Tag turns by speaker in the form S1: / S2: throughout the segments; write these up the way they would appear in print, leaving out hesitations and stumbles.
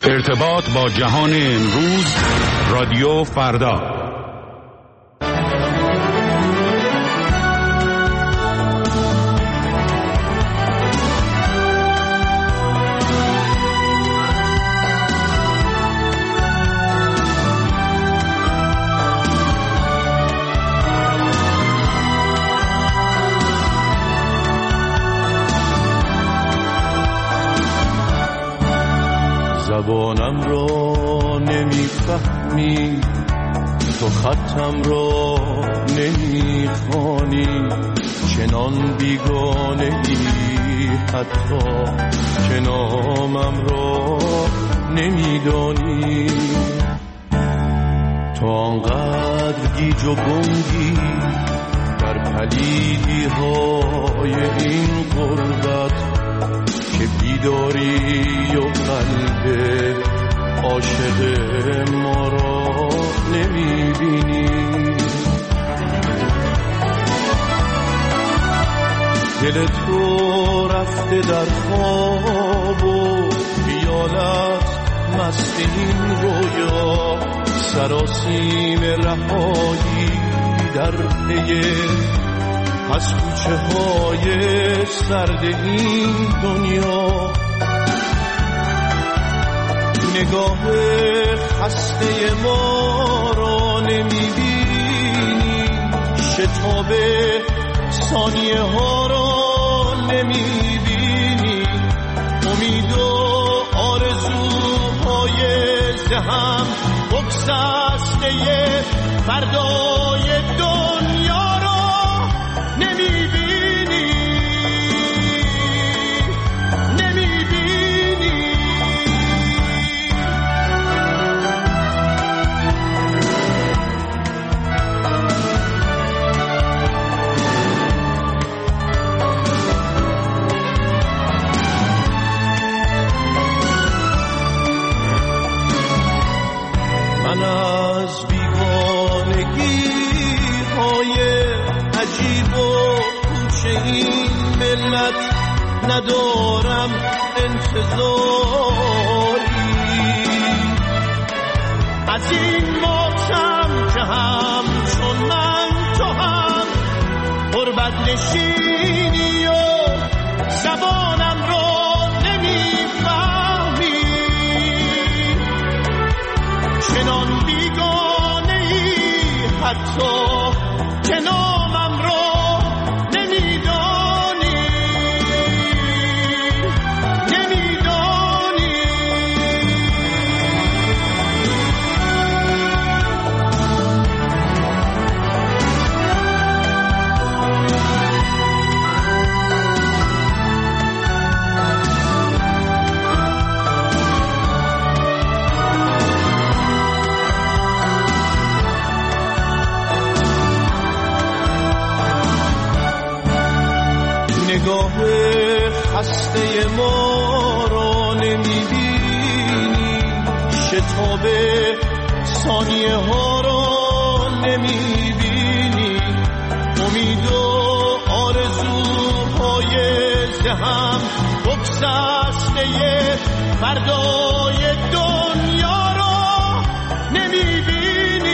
S1: ارتباط با جهان امروز، رادیو فردا.
S2: زبانم را نمیفهمی، تو خطم را نمیخوانی، چنان بیگانه ای حتی که نامم را نمیدانی. تو آنقدر گیج و گنگی در پلیدی های این غربت که بیداری و قلب عاشق ما را نمیبینی. دل تو رفته در خواب و خیالت مست این رویا، سراسیم رهایی در پی از کوچه های سرد این دنیا. نگاه خسته ما را نمیبینی، شتاب ثانیه ها را نمیبینی، امید و آرزوهای ذهن بگسسته فردای دنیا را نمیبینی. من از بیگانگی های عجیب و کوچه این ملت ندارم انتظاری، از این ماتم که همچون من تو هم غربت نشینی و زبانم را نمیفهمی، چنان بیگانه ای حتی که نامم را نمیدانی. نگاه خسته ما را نمیبینی، شتاب ثانیه ها را نمیبینی، امید و آرزوهای ذهن بگسسته فردای دنیا را نمیبینی.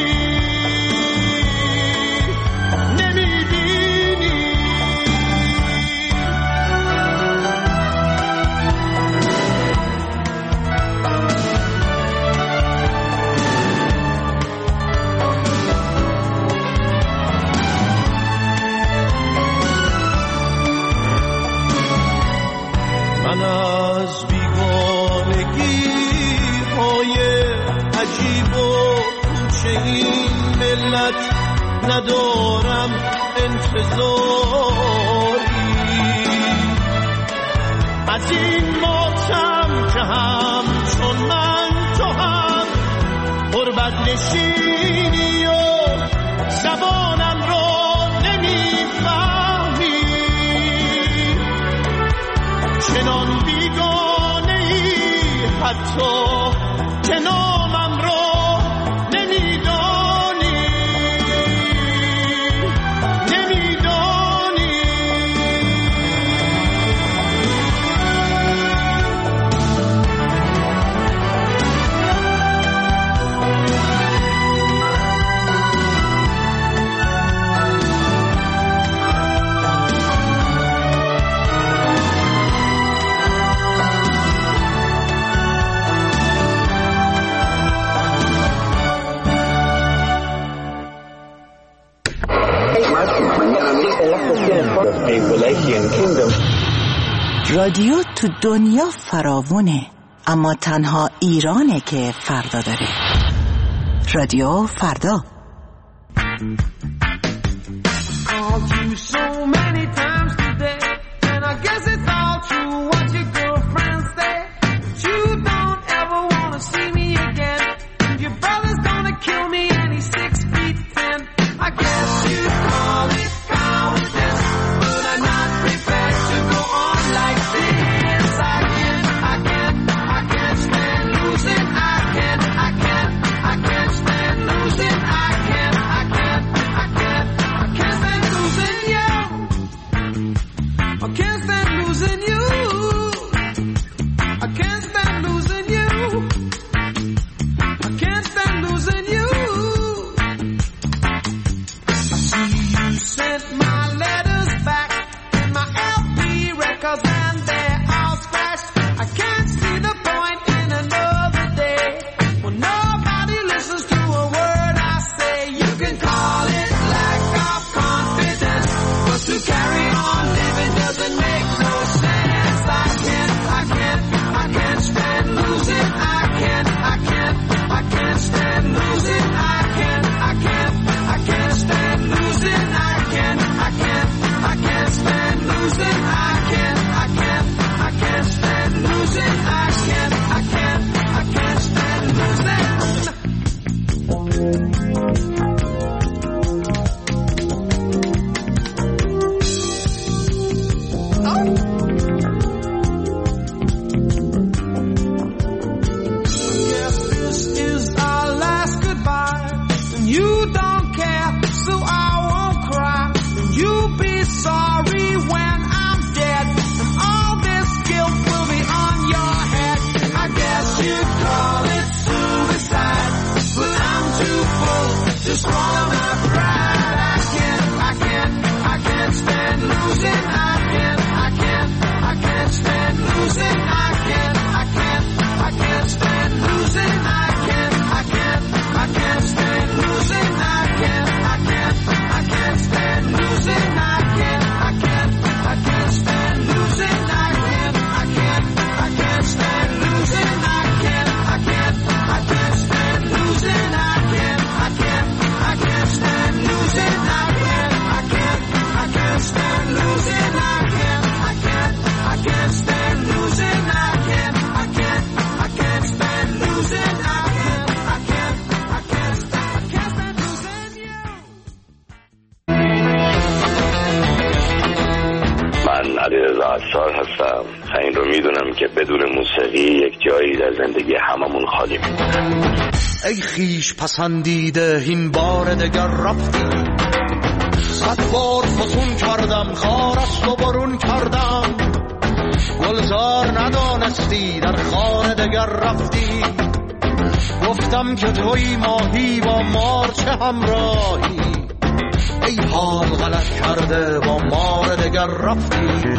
S2: من از بیگانگی های عجیب و کوچه این ملت ندارم انتظاری، از این ماتم که همچون من تو هم غربت نشینی و زبانم را نمیفهمی، چنان بیگانه ای حتی که نامم را نمیدانی.
S3: رادیو تو دنیا فراوونه، اما تنها ایرانه که فردا داره. رادیو فردا.
S4: هستم. این رو میدونم که بدون موسیقی یک جایی در زندگی هممون خالی میمونه.
S5: ای خیش پسندیده این بار دگر رفتی، صد بار فسون کردم خارست و برون کردم، گلزار ندانستی در خانه دگر رفتی، گفتم که توی ماهی با مار چه همراهی، ای حال غلط کرده با مار دگر رفتی.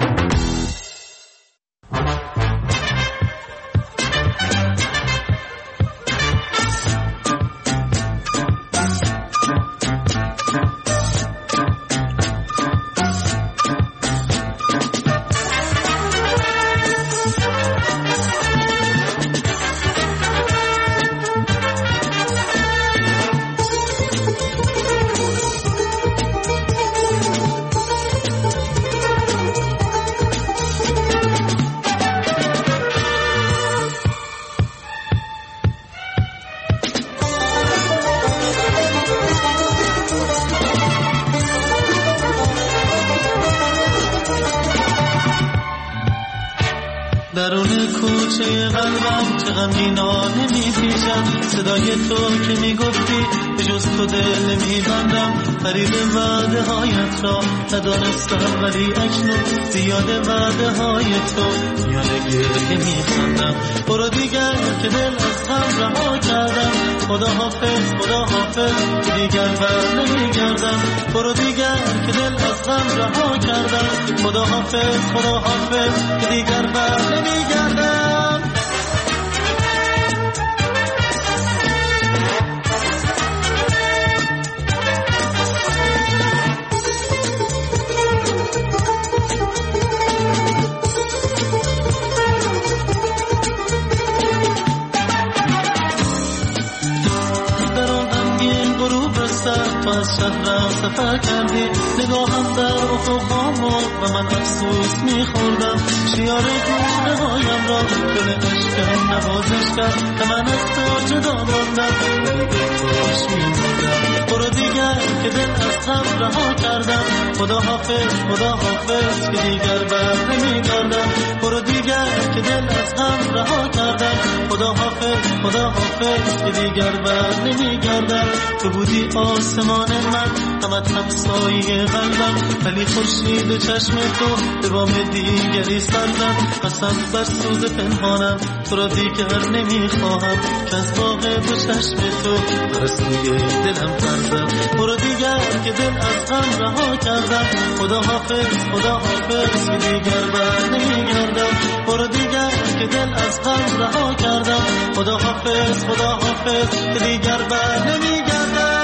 S6: درون کوچه قلبم چه غمگینانه میپیچم، صدای تو که میگفتی به جز تو دل نمیبندم، قریب وعده هایت را ندانستم ولی اکنون زیاد وعده های تو میاد گریه میخندم. برو دیگر که دل از غم رها کردم، خدا حافظ خدا حافظ که دیگر بر نمیگردم، برو دیگر که دل از غم رها کردم، خدا حافظ خدا حافظ که دیگر بر نمیگردم. از شهرم سفر کردی، نگاهم در افق آمد و من افسوس میخوردم. شیار گونه هایم را دل عشقم نوازش کرد که من از تو جدا ماندم، ولی به توش میموندم. برو دیگر که دل از غم رها کردم، خدا حافظ خدا حافظ که دیگر بر نمیگردم. برو دیگر که دل از غم رها کردم، خدا حافظ خدا حافظ که دیگر بر نمیگردم. تو بودی آسمان من، همت همسایه قلبم، ولی خورشید چشم تو به بام دیگری سرزم. قسم بر سوز پنهانم، تو را دیگر نمیخواهم که از باغ دو چشم تو بر سوی دلم فرزم. برو دیگر که دل از غم رها کردم، خدا حافظ خدا حافظ که دیگر بر نمیگردم. برو دیگر که دل از غم رها کردم، خدا حافظ خدا حافظ که دیگر بر نمیگردم.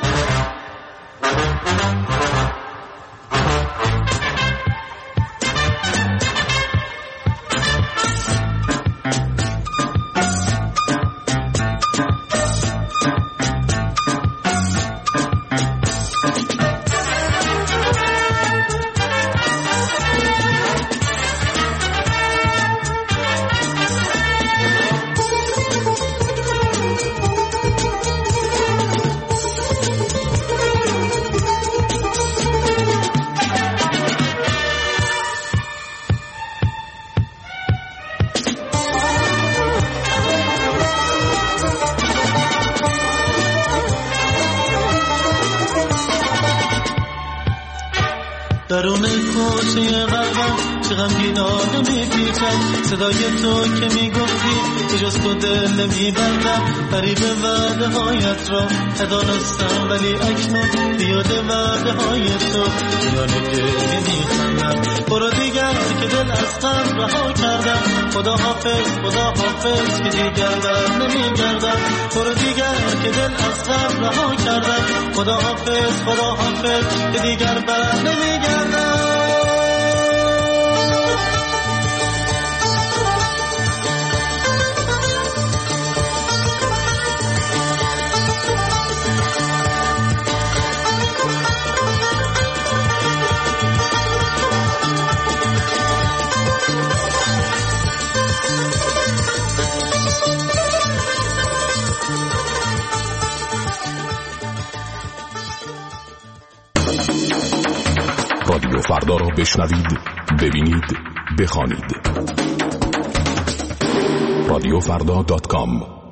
S6: درون کوچه قلبم چه غمگینانه میپیچم، صدای تو که میگفتی به جز تو دل نمیبندم. قریب وعده هایت را ندانستم، ولی اکنون بیاد وعده های تو میان دل میخندم. برو دیگر که دل از غم رها کردم، خدا حافظ خدا حافظ که دیگر بر نمیگردم. برو دیگر که دل از غم رها کردم، خدا حافظ خدا حافظ که دیگر بر نمیگردم.
S7: رادیو فردا را بشنوید، ببینید، بخوانید. رادیوفردا.com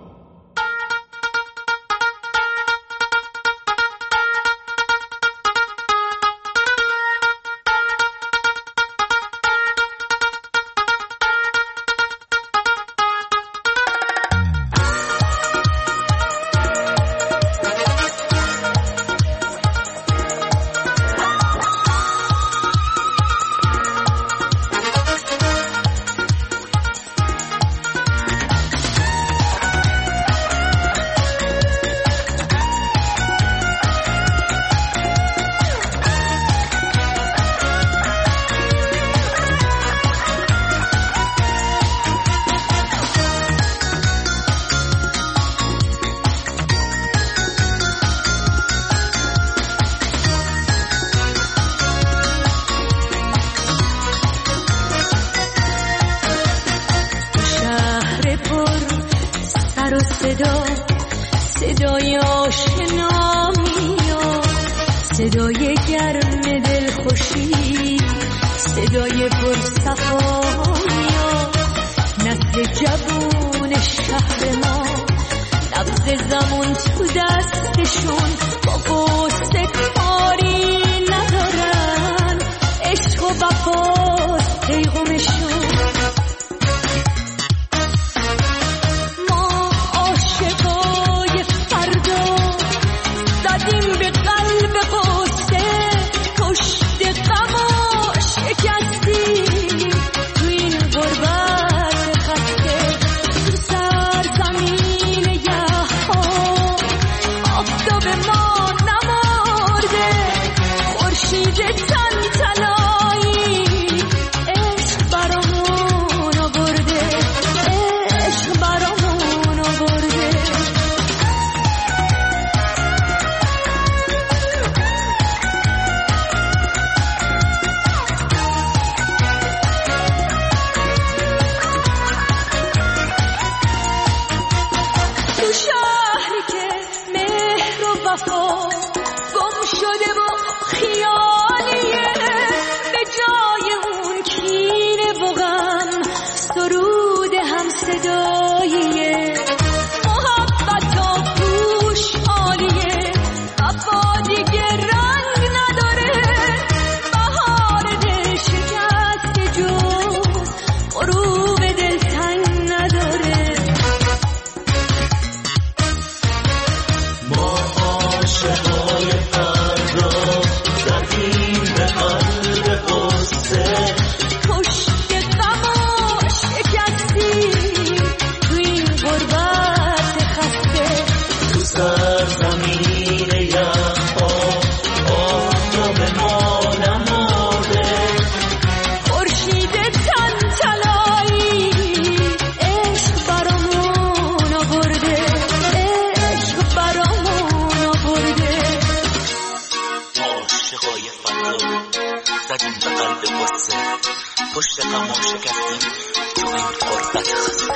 S8: صدای آشنا میاد، صدای گرم دل خوشی، صدای پرصفا میاد. نسل جوون شهر ما نبض زمان تو دستشون، با قصه کاری ندارن، عشق و وفاست پیغامشون. وفا گم شده و خیالیه، به جای اون کینه و غم سرود هم صداییه. محبت ها پوش عالیه، وفا دیگه رنگ نداره، بهار دل شکست جز غروب دلتنگ نداره.
S6: ما عاشقای فردا زدیم به قلب قصه،
S8: پشت غم و شکستی تو این غربت خسته.
S6: تو سرزمین یخها آفتاب ما نماده،
S8: خورشید تن طلایی عشق برامون آورده، عشق برامون آورده.
S6: عاشقای فردا زدیم به قلب قصه، پشت غم و شکستیم تو این غربت خسته.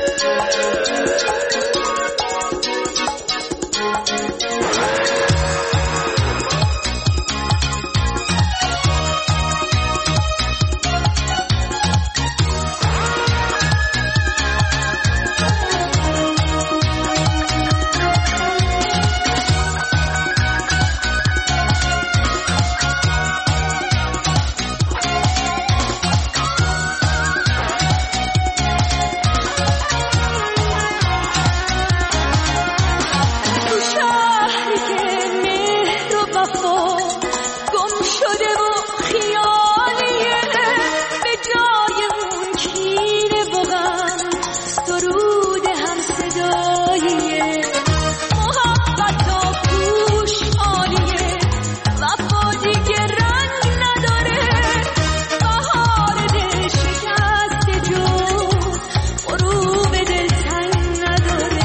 S8: تو شهری که مهر و وفا گم شده و خیالیه، به جای اون کینه و غم سرود هم صداییه. محبت ها پوش عالیه، وفا دیگه رنگ نداره، بهار دل شکست جز غروب دلتنگ نداره.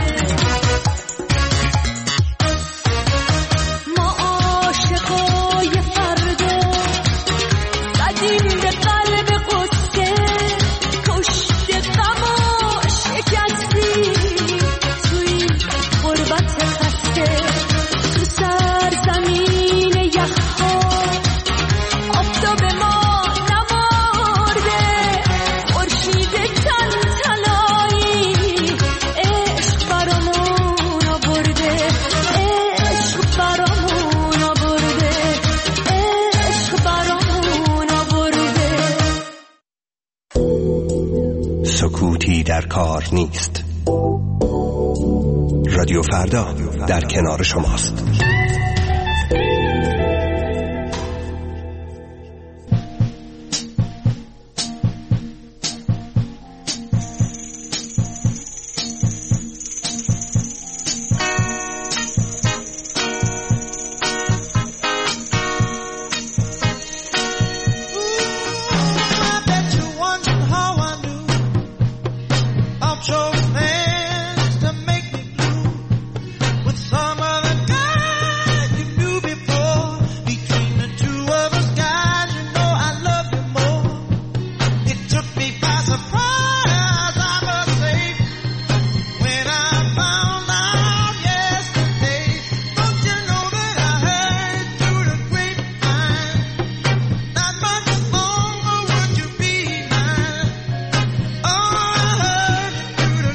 S8: ما عاشقای فردا زدیم به قلب قصه، پشت غم و شکستی توی غربت خسته. تو سرزمین یخها آفتاب ما نمارده، خورشید تن طلایی عشق برامون آورده، عشق برامون آورده، عشق برامون آورده.
S9: سکوتی در کار نیست. رادیو فردا در کنار شماست.
S2: I bet you wondered how I knew I'm chose things to make me blue with some other guy you knew before. Between the two of us, guys, you know I love you more. It took me by surprise, I must say, when I found out yesterday. Don't you know that I heard through the grapevine, not much longer would you be mine. Oh, I heard through the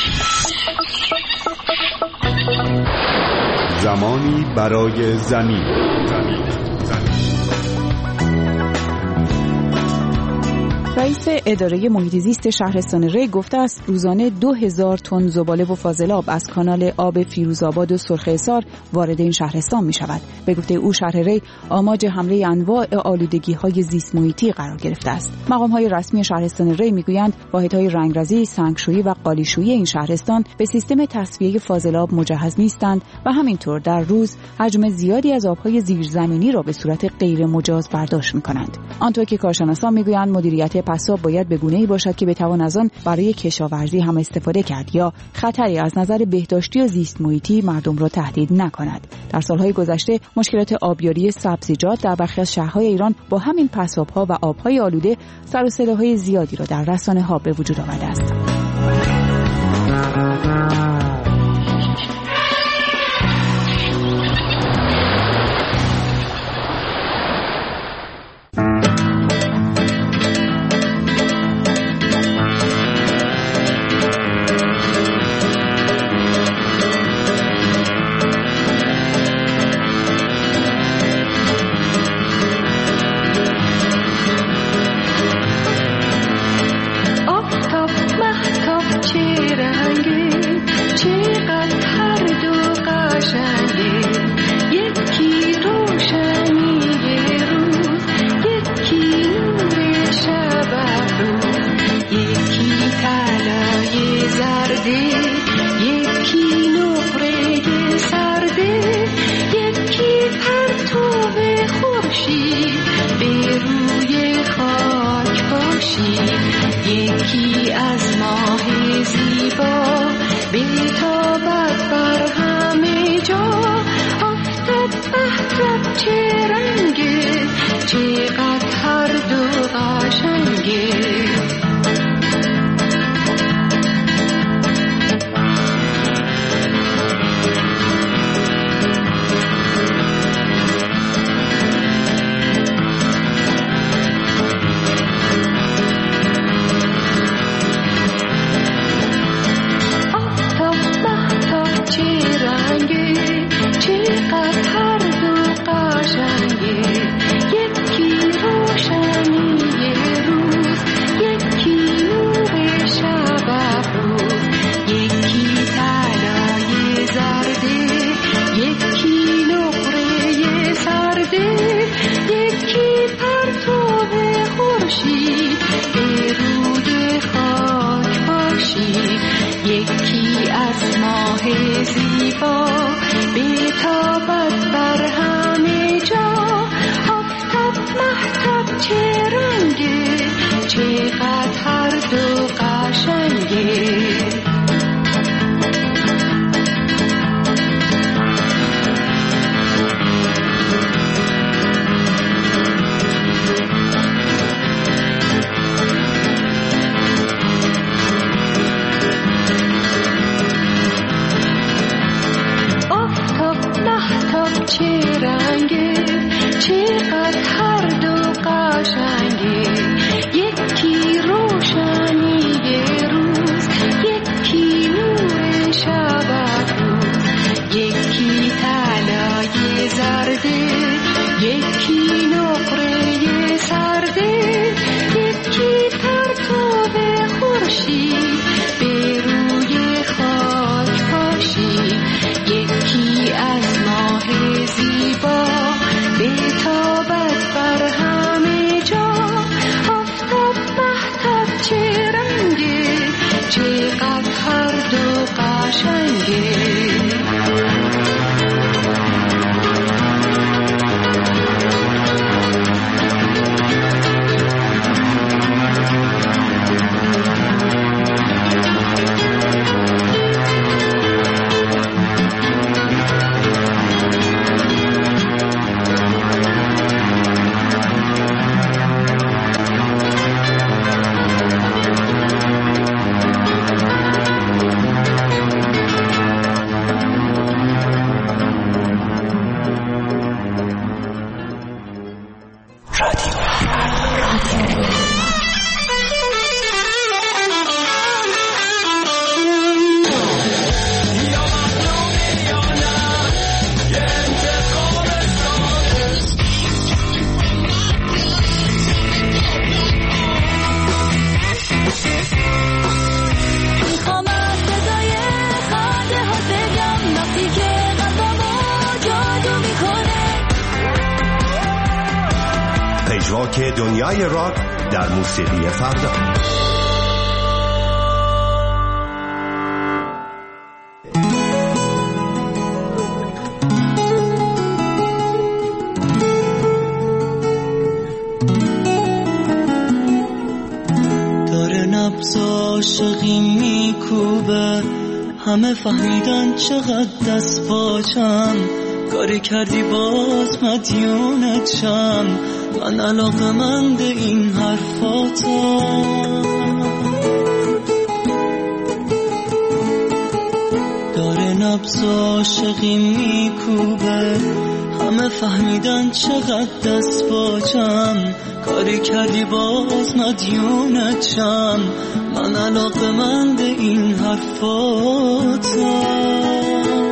S1: زمانی برای زمین.
S10: رئیس اداره محیط زیست شهرستان ری گفته است روزانه 2000 تن زباله و فاضلاب از کانال آب فیروزآباد و سرخ وارد این شهرستان می شود. به گفته او شهر ری آماج حمله انواع آلودگی‌های زیست محیطی قرار گرفته است. مقام‌های رسمی شهرستان ری می‌گویند واحدهای رنگرزی، سنگشویی و قالیشویی این شهرستان به سیستم تصفیه فاضلاب مجهز نیستند و همینطور در روز حجم زیادی از آب‌های زیرزمینی را به صورت غیر مجاز برداشت می‌کنند. آنطور که کارشناسان می‌گویند مدیریت پساب باید به گونه‌ای باشد که بتوان از آن برای کشاورزی هم استفاده کرد یا خطری از نظر بهداشتی و زیست محیطی مردم را تهدید نکند. در سالهای گذشته مشکلات آبیاری سبزیجات در برخی از شهرهای ایران با همین پساب‌ها و آب‌های آلوده سر و صداهای زیادی را در رسانه‌ها به وجود آورده است.
S8: یکی از ماه زیبا بی‌تابت بر همه جا آفتاب مهتاب چه رنگه چقدر هر دو قشنگه یکی از ماه زیبا بی‌تابت بر همه جا آفتاب مهتاب چه رنگه چقدر هر دو قشنگه چه رنگه چقدر هر دو قشنگه یکی روشنی روز یکی نور شب افروز یکی طلای زرده یکی نقره سرده یکی پرتو خورشید به روی خاک پاشید یکی از ماه زیبا بی‌تابت بر همه جا آفتاب مهتاب چه رنگه چقدر هر دو قشنگه
S9: راک دنیای راک در موسیقی فردا.
S6: داره نبض عاشقی میکوبه، همه فهمیدن چقدر دست پاچم، کاری کردی باز مدیونتم، من علاقه‌مند این حرفاتم. داره نبض عاشقی میکوبه، همه فهمیدن چقدر دست پاچم، کاری کردی باز مدیونتم، من علاقه‌مند این حرفاتم.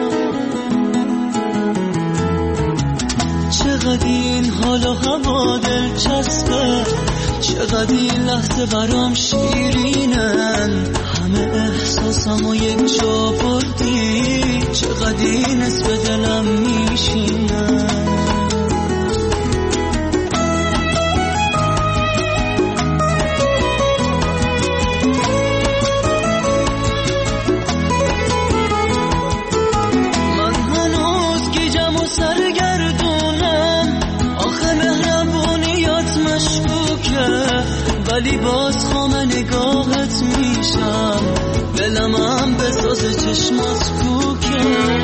S6: چقدر این حال و هوا دلچسبه، چقدر این لحظه برام شیرینن، همه احساسمو یک جا بردی، چقدر این اسم دلم میشینن. ولی باز خام نگاهت میشم، دلم هم به ساز چشمات کوکه.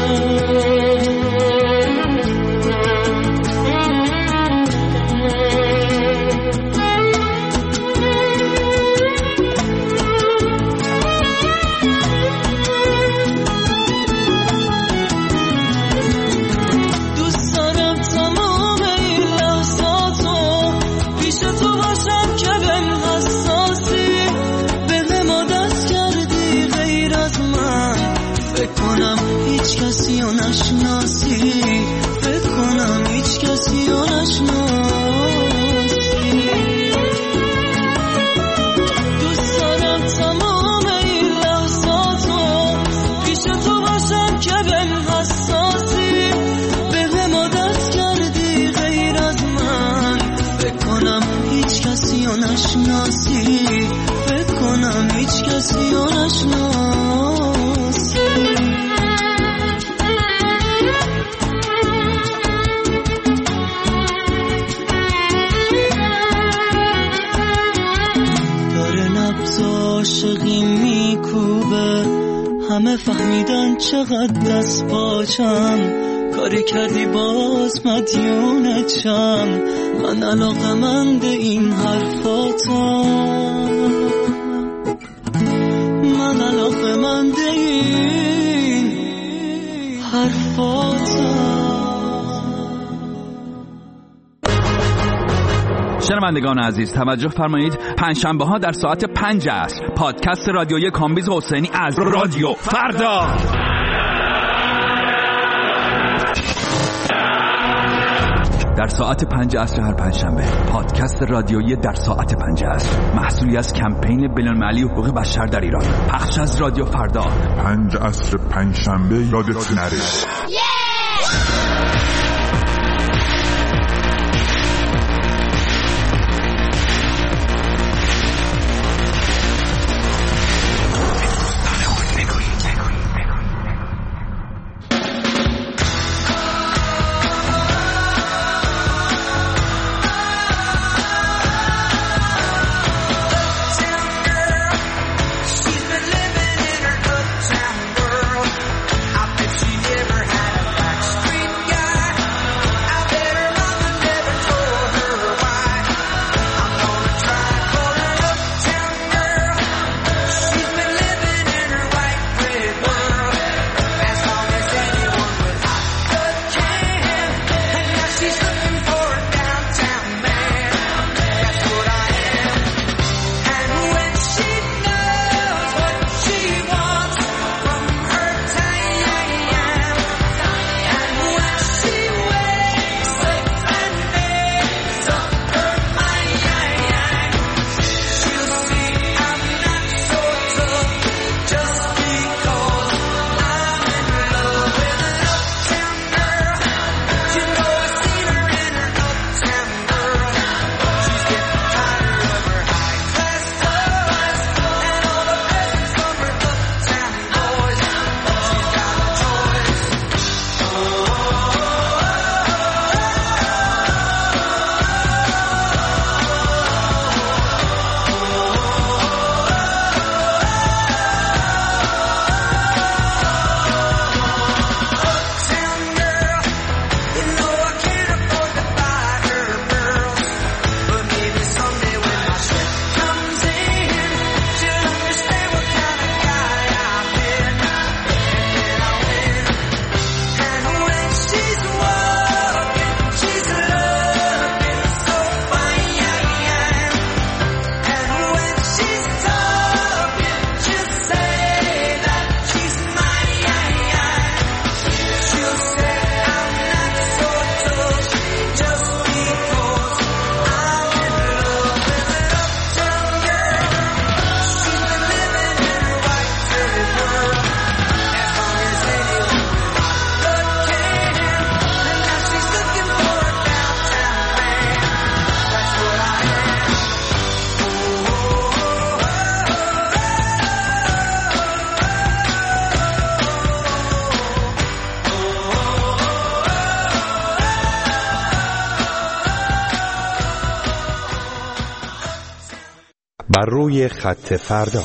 S6: همه فهمیدن چقدر دست پاچم، کاری کردی باز مدیونتم، من علاقه‌مند این حرفاتم، من علاقه‌مند این حرفاتم.
S11: شنوندگان عزیز توجه فرمایید، پنجشنبه ها در ساعت 5 عصر پادکست رادیویی کامبیز حسینی از رادیو فردا. در ساعت 5 عصر هر پنجشنبه پادکست رادیویی در ساعت 5 عصر، محصولی از کمپین بین‌المللی حقوق بشر در ایران، پخش از رادیو فردا.
S12: 5 عصر پنجشنبه یادت نره.
S2: Never
S9: بر روی خط فردا.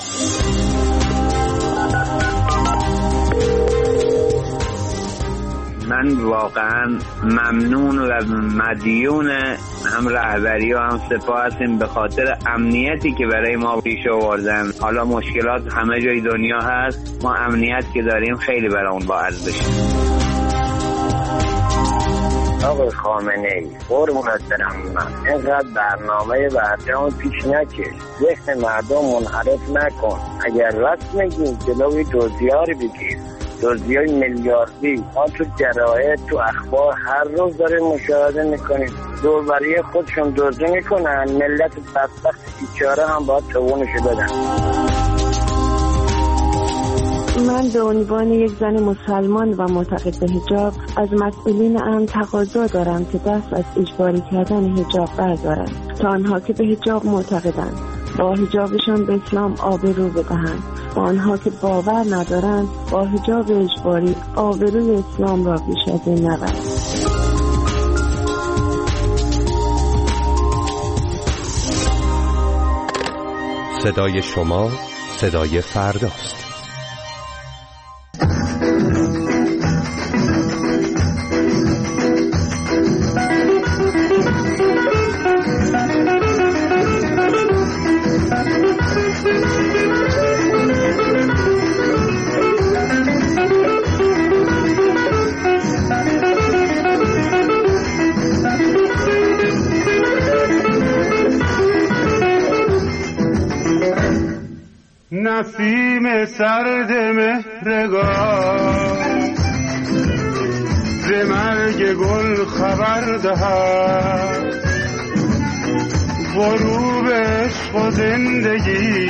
S13: من واقعا ممنون و مدیون هم رهبری و هم سپاه هستیم به خاطر امنیتی که برای ما پیش آوردن. حالا مشکلات همه جای دنیا هست، ما امنیت که داریم خیلی برای اون با ارزشه.
S14: آقای خامنه‌ای قربونت برم، من اینقدر برنامه برجام پیش نکش، ذهن مردم منحرف نکن. اگر راست میگی جلوی دزدی‌ها رو بگیر، دزدی‌های میلیاردی ما تو جراید تو اخبار هر روز داریم مشاهده میکنیم. دوربری خودشون دزدی میکنن، ملت بدبخت بیچاره هم باید توانشو بدن.
S15: من به عنوان یک زن مسلمان و معتقد به حجاب از مسئولین امن تقاضا دارم که دست از اجباری کردن حجاب بردارند تا آنها که به حجاب معتقدند با حجابشان به اسلام آبرو بدهند و آنها که باور ندارند با حجاب اجباری آبروی اسلام را بیش از این نبرند.
S9: صدای شما صدای فرداست.
S16: نسیم سرد مهرگاه ز مرگ گل خبر دهد، غروب عشق و زندگی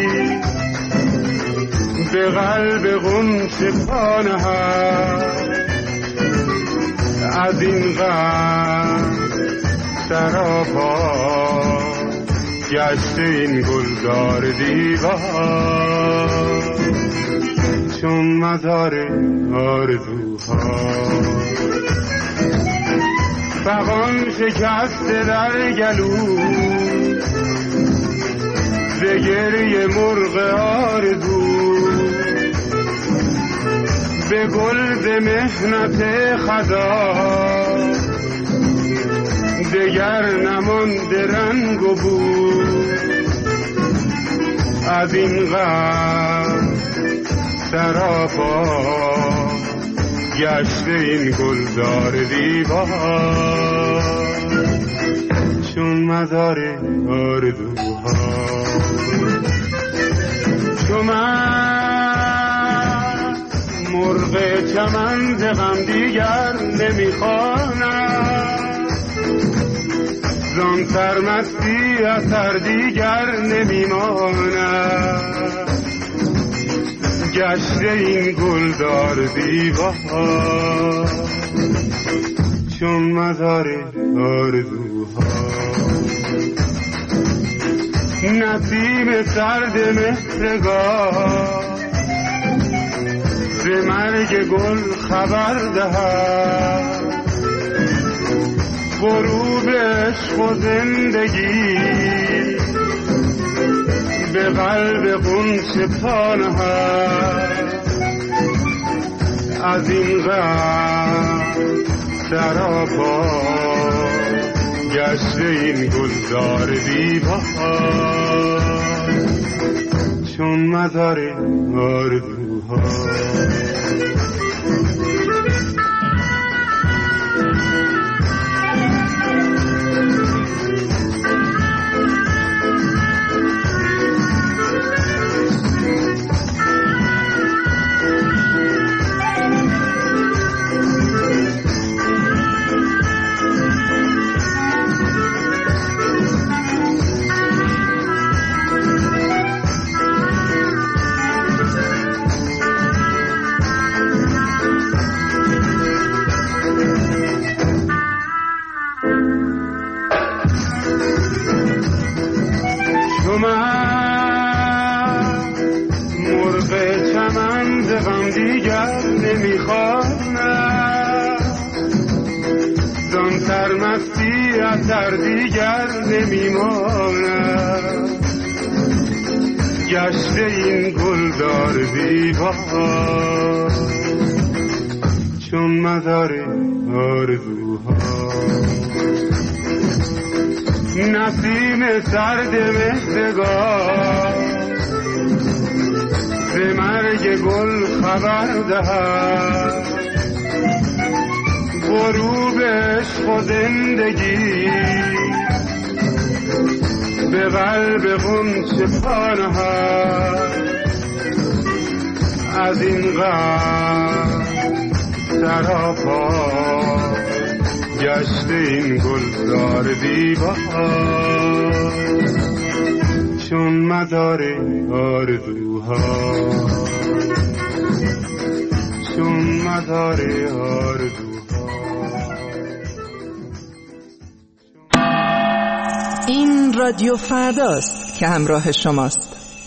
S16: به قلب غنچه پا نهد. از این غم سراپا گشته این گلزار دیوار، چون مزار آرزوها. فغان شکسته در گلو ز گریه مرغ آرزو، به گل ز محنت خزان دگر نمانده رنگ و بو. از این غم سراپا گشته این گلزار دیوار، چون مزار آرزوها. چون من مرغ چمن ز غم دیگر نمیخوانم، زان سرمستی اثر دیگر نمیماند. گشته این گلدار دیوار، چون مزار آرزوها. نسیم سرد مهرگاه ز مرگ گل خبر دهد، غروب عشق و زندگی به قلب غنچه پا نهد. از این غم سراپا گشته این گلزار دیوار، چون مزار آرزوها. سرمستی اثر دیگر نمیماند. گشته این گلدار زیبا چون مدار آرزوها. نسیم سرد مهرگاه ز مرگ گل خبر دهد، غروب عشق و زندگی به قلب غنچه پا نهد. از این غم سراپا گشته این گلزار زیبا چون مدار آرزوها، چون مدار آرزوها.
S3: این رادیو فرداست که همراه شماست.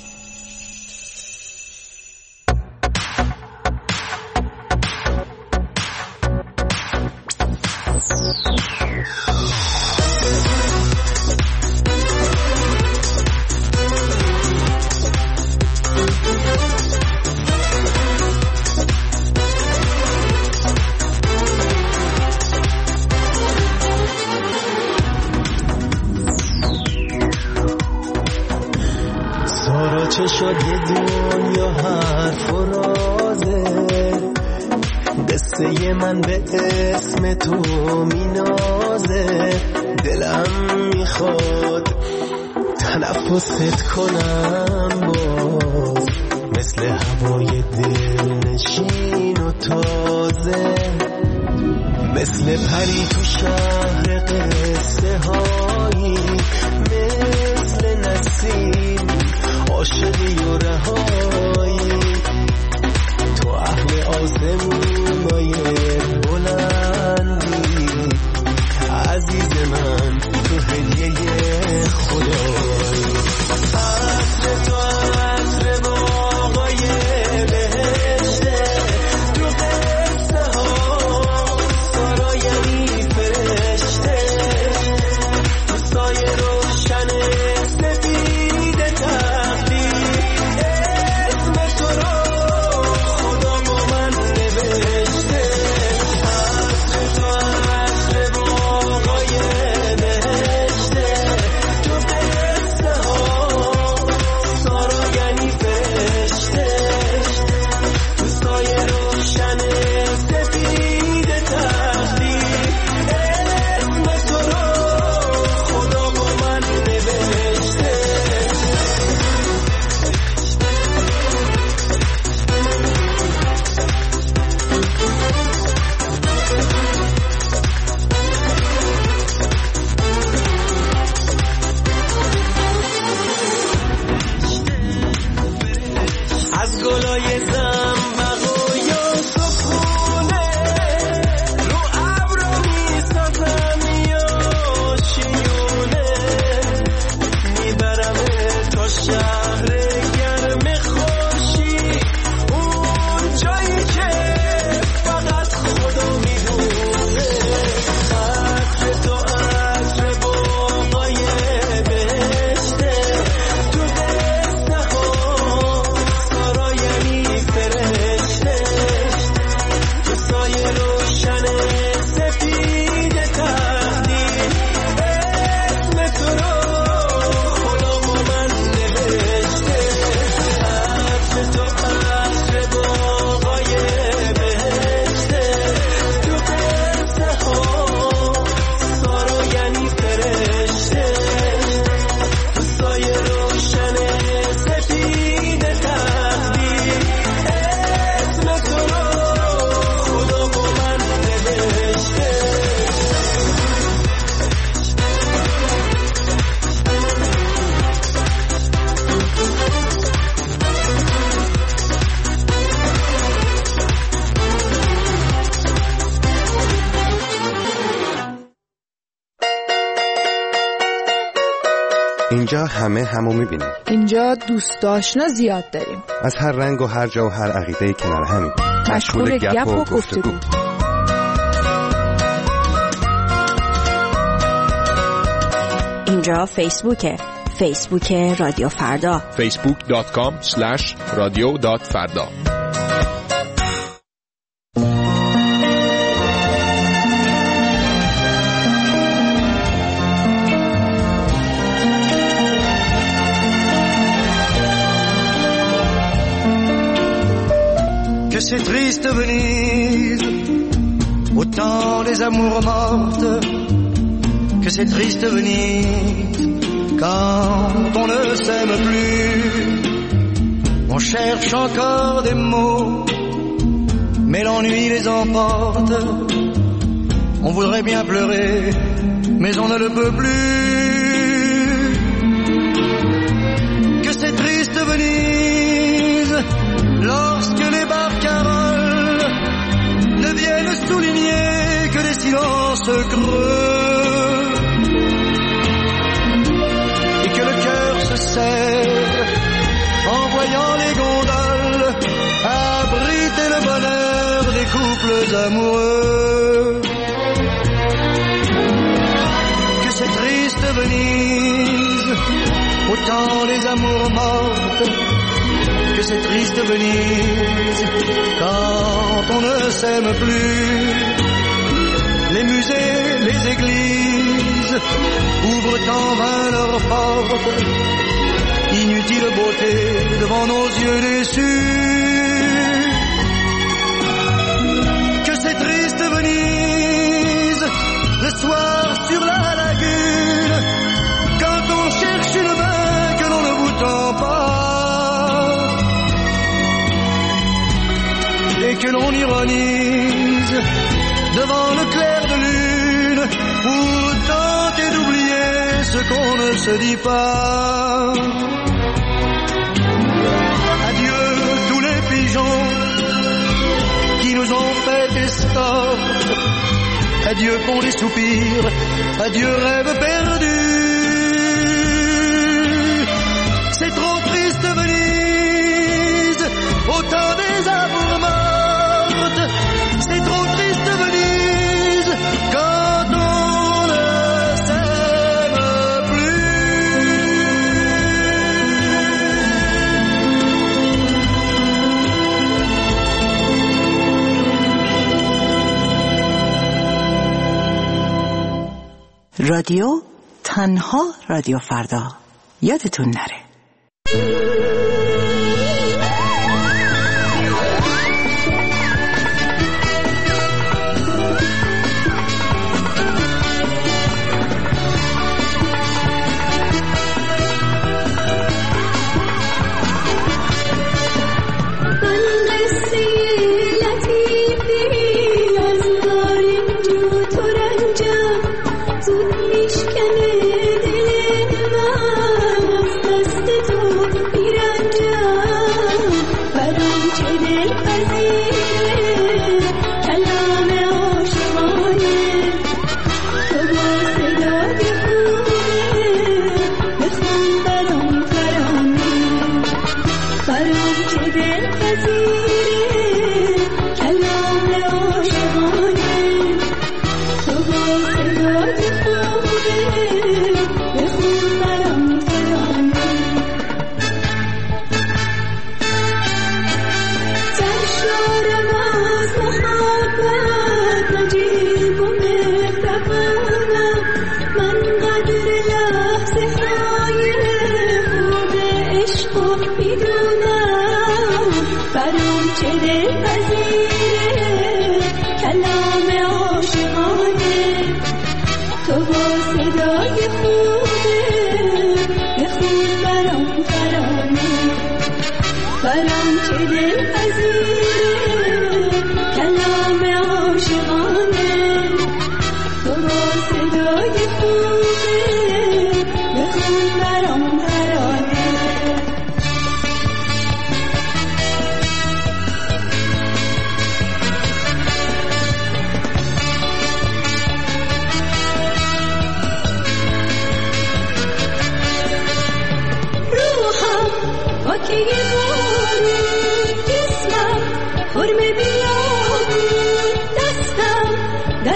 S6: چه شد یه دنیا حرف و رازه، قصه من به اسم تو مینازه. دلم میخواد تنفست کنم باز، مثل هوای دل نشین و تازه، مثل پری تو شهر قصه هایی، مثل نسیم عاشقی و رهایی. تو اهل آسمونای بلندی، عزیز من تو هدیه خدایی. عطر تو عطر باغای بهشته، تو قصه ها سراینی فرشته، تو سایه روشن سفید تقدیر، اسم تو رو خدا با من نوشته. عطر تو عطر باغای بهشته، تو قصه ها سراینی فرشته، تو سایه روشن سفید تقدیر، اسم تو رو خدا با من نوشته. از گلای زنبقای سکونه، رو ابرو میسازم یا شیونه، میبرم تا شهر گرم خوشی، اون جایی که فقط خدا میدونه. عطر تو عطر باغای بهشته، تو قصه ها سراینی فرشته، تو سایه روشن سفید تقدیر، اسم تو رو خدا با من نوشته. عطر تو عطر باغای بهشته، تو قصه ها سراینی فرشته، تو سایه روشن سفید تقدیر، اسم تو رو خدا با من نوشته.
S9: اینجا همه همو میبینیم.
S10: اینجا دوست آشنا زیاد داریم،
S9: از هر رنگ و هر جا و هر عقیده‌ای کنار همیم،
S10: مشغول گپ و گفتگو.
S17: اینجا فیسبوکه،
S3: فیسبوک رادیو فردا
S7: facebook.com/radio.farda.
S5: Que c'est triste Venise, au temps des amours mortes. Que c'est triste Venise, quand on ne s'aime plus. On cherche encore des mots, mais l'ennui les emporte. On voudrait bien pleurer, mais on ne le peut plus. Que c'est triste Venise, lorsque les barcaroles ne viennent souligner que des silences creux, et que le cœur se serre en voyant les gondoles abriter le bonheur des couples amoureux. Que c'est triste Venise, au temps des amours mortes. Que c'est triste Venise, quand on ne s'aime plus. Les musées, les églises ouvrent en vain leurs portes. Inutile beauté devant nos yeux déçus. Que c'est triste Venise, le soir sur la lagune, quand on cherche une main que l'on ne vous tend pas. Et que l'on ironise devant le clair de lune pour tenter d'oublier ce qu'on ne se dit pas. Adieu tous les pigeons qui nous ont fait escorte. Adieu pour les soupirs, adieu rêve perdu. C'est trop triste Venise, au temps des amours mortes. C'est trop triste Venise, quand on ne s'aime plus.
S3: رادیو تنها رادیو فردا، یادتون نره.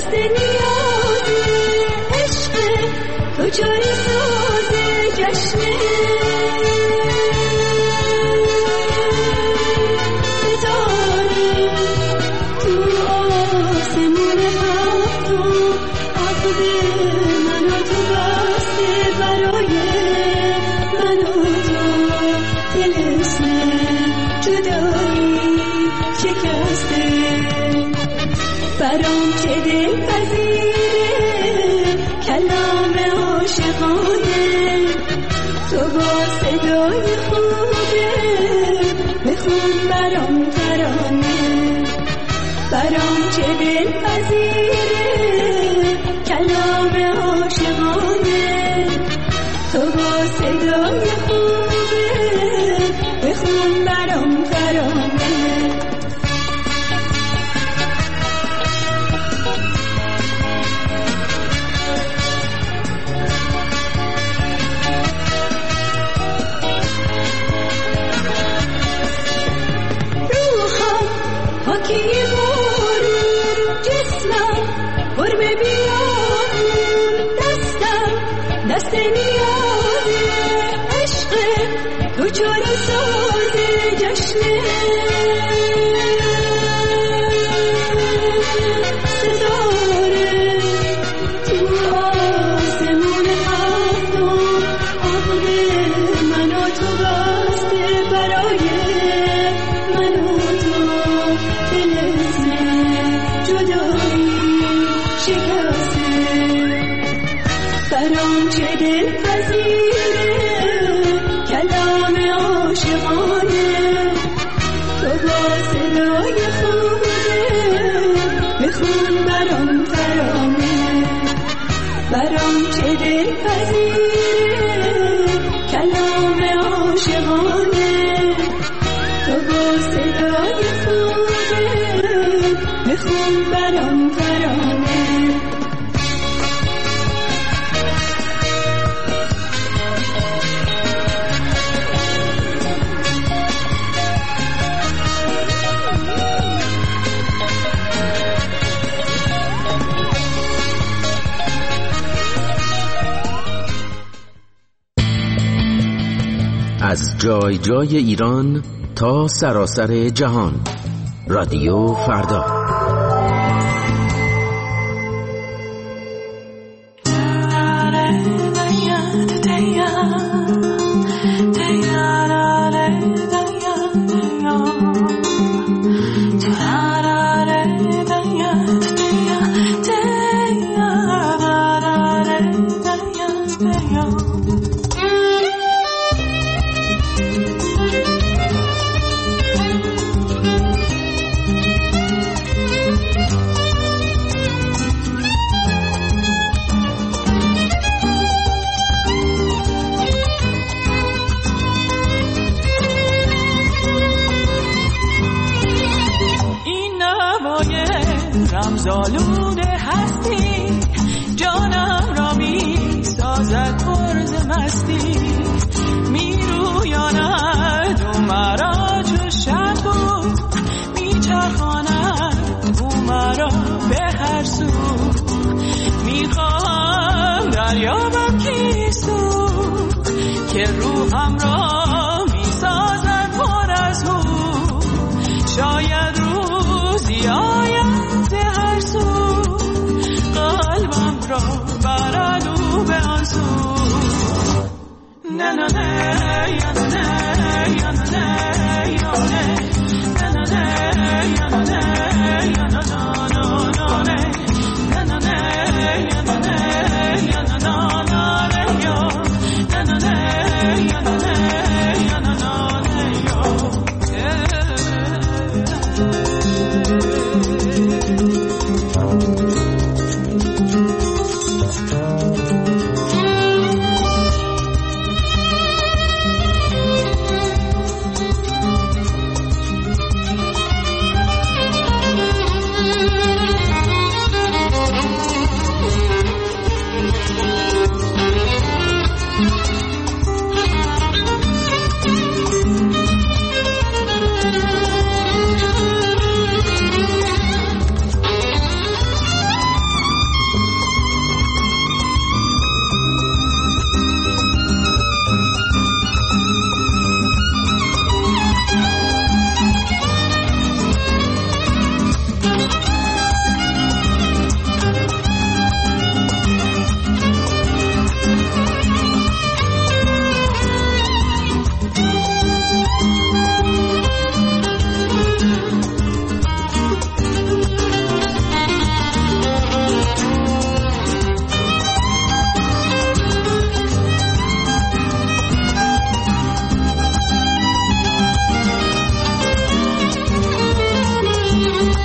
S8: جای سوز جشن شکسته برام چه دلپذیره کلام عاشقانه تو با صدای خوبه بخون برام ترانه برام چه دلپذیره کلام عاشقانه تو با صدای خوبه بخون برام ترانه روحم پاکی بارون جسمم قرب بیامون دستم دست نیازه عشق تو چاره سازه جشنه ستاره تو آسمون هفتم عقل من و تو بسته برای من و تو دلسه جدایی شکسته برام چه دلپذیره کلام عاشقانه تو با صدای خوبه بخون برام ترانه برام چه دلپذیره کلام عاشقانه تو با صدای خوبه بخون برام ترانه
S17: از جای جای ایران تا سراسر جهان رادیو فردا.
S18: رمزآلود هستی جانم را می سازد عرض مستی می رویاند او مرا چو شب بود می چرخاند او مرا به هر سو می خواهم دریابم کیستو که روحم را می سازد پر از او شاید روزی آید هر سو قلبم را برد او به آن سو نه نه نه یا نه یا نه یا نه نه نه یا نه یا نه یا نه یا نه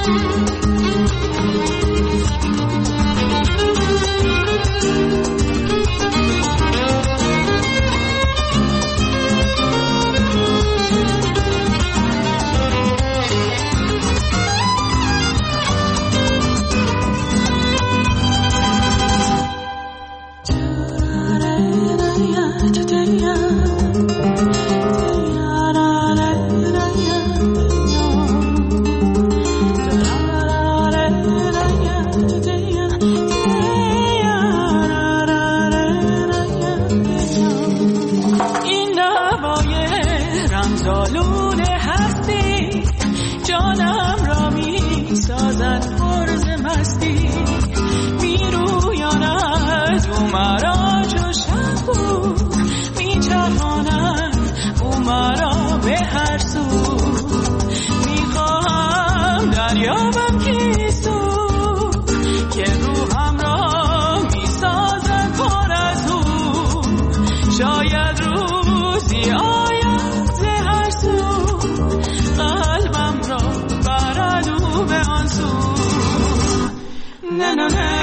S18: na na na